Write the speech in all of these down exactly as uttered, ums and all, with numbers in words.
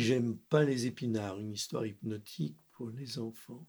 J'aime pas les épinards, une histoire hypnotique pour les enfants.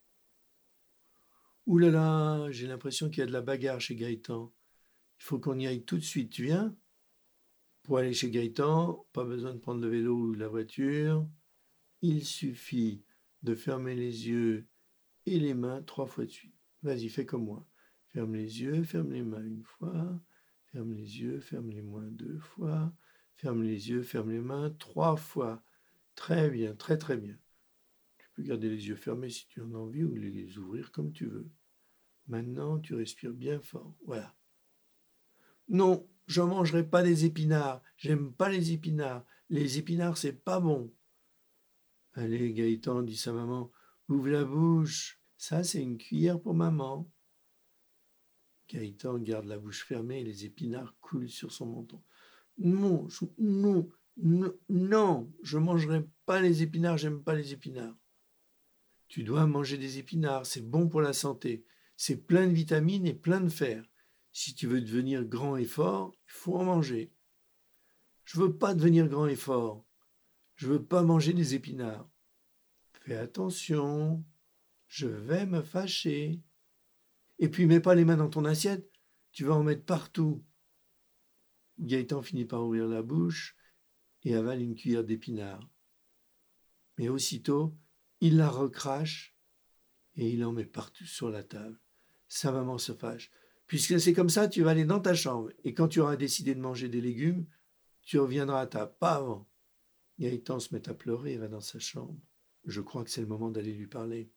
Ouh là là, j'ai l'impression qu'il y a de la bagarre chez Gaëtan. Il faut qu'on y aille tout de suite. Tu viens? Pour aller chez Gaëtan, pas besoin de prendre le vélo ou la voiture. Il suffit de fermer les yeux et les mains trois fois de suite. Vas-y, fais comme moi. Ferme les yeux, ferme les mains une fois. Ferme les yeux, ferme les mains deux fois. Ferme les yeux, ferme les mains trois fois. Très bien, très très bien. Tu peux garder les yeux fermés si tu en as envie ou les ouvrir comme tu veux. Maintenant, tu respires bien fort. Voilà. Non, je ne mangerai pas des épinards. J'aime pas les épinards. Les épinards, c'est pas bon. Allez, Gaëtan, dit sa maman, ouvre la bouche. Ça, c'est une cuillère pour maman. Gaëtan garde la bouche fermée et les épinards coulent sur son menton. Non, je, non, non, non, je mangerai pas les épinards, j'aime pas les épinards. Tu dois manger des épinards, c'est bon pour la santé. C'est plein de vitamines et plein de fer. Si tu veux devenir grand et fort, il faut en manger. Je veux pas devenir grand et fort. Je veux pas manger des épinards. Fais attention, je vais me fâcher. Et puis mets pas les mains dans ton assiette, tu vas en mettre partout. Gaëtan finit par ouvrir la bouche et avale une cuillère d'épinards. Mais aussitôt, il la recrache et il en met partout sur la table. Sa maman se fâche. Puisque c'est comme ça, tu vas aller dans ta chambre. Et quand tu auras décidé de manger des légumes, tu reviendras à table, pas avant. Gaëtan se met à pleurer et va dans sa chambre. Je crois que c'est le moment d'aller lui parler.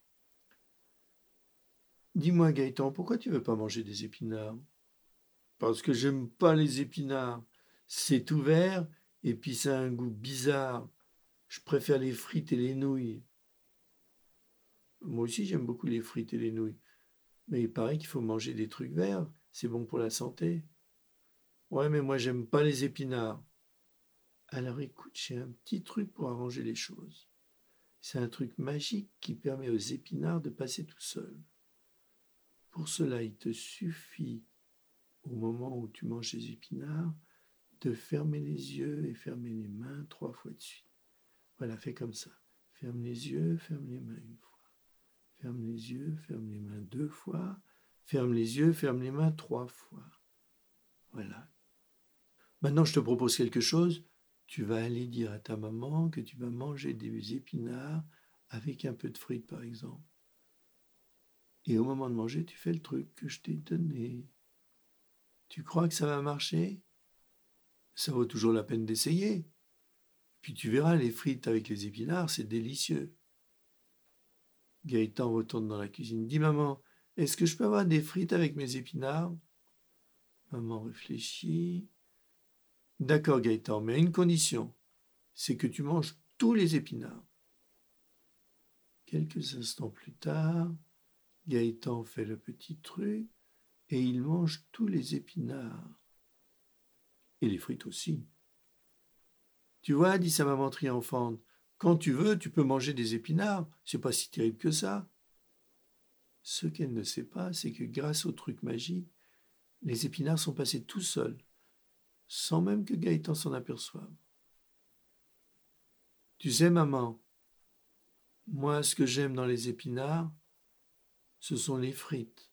Dis-moi, Gaëtan, pourquoi tu veux pas manger des épinards? Parce que j'aime pas les épinards. C'est tout vert et puis ça a un goût bizarre. Je préfère les frites et les nouilles. Moi aussi, j'aime beaucoup les frites et les nouilles. Mais il paraît qu'il faut manger des trucs verts. C'est bon pour la santé. Ouais, mais moi, j'aime pas les épinards. Alors écoute, j'ai un petit truc pour arranger les choses. C'est un truc magique qui permet aux épinards de passer tout seuls. Pour cela, il te suffit, au moment où tu manges les épinards, de fermer les yeux et fermer les mains trois fois de suite. Voilà, fais comme ça. Ferme les yeux, ferme les mains une fois. Ferme les yeux, ferme les mains deux fois. Ferme les yeux, ferme les mains trois fois. Voilà. Maintenant, je te propose quelque chose. Tu vas aller dire à ta maman que tu vas manger des épinards avec un peu de frites, par exemple. Et au moment de manger, tu fais le truc que je t'ai donné. Tu crois que ça va marcher? Ça vaut toujours la peine d'essayer. Puis tu verras, les frites avec les épinards, c'est délicieux. Gaëtan retourne dans la cuisine. Dis maman, est-ce que je peux avoir des frites avec mes épinards? Maman réfléchit. D'accord Gaëtan, mais à une condition, c'est que tu manges tous les épinards. Quelques instants plus tard, Gaëtan fait le petit truc et il mange tous les épinards. Et les frites aussi. Tu vois, dit sa maman triomphante, quand tu veux, tu peux manger des épinards, c'est pas si terrible que ça. Ce qu'elle ne sait pas, c'est que grâce au truc magique, les épinards sont passés tout seuls, sans même que Gaëtan s'en aperçoive. Tu sais, maman, moi, ce que j'aime dans les épinards, ce sont les frites.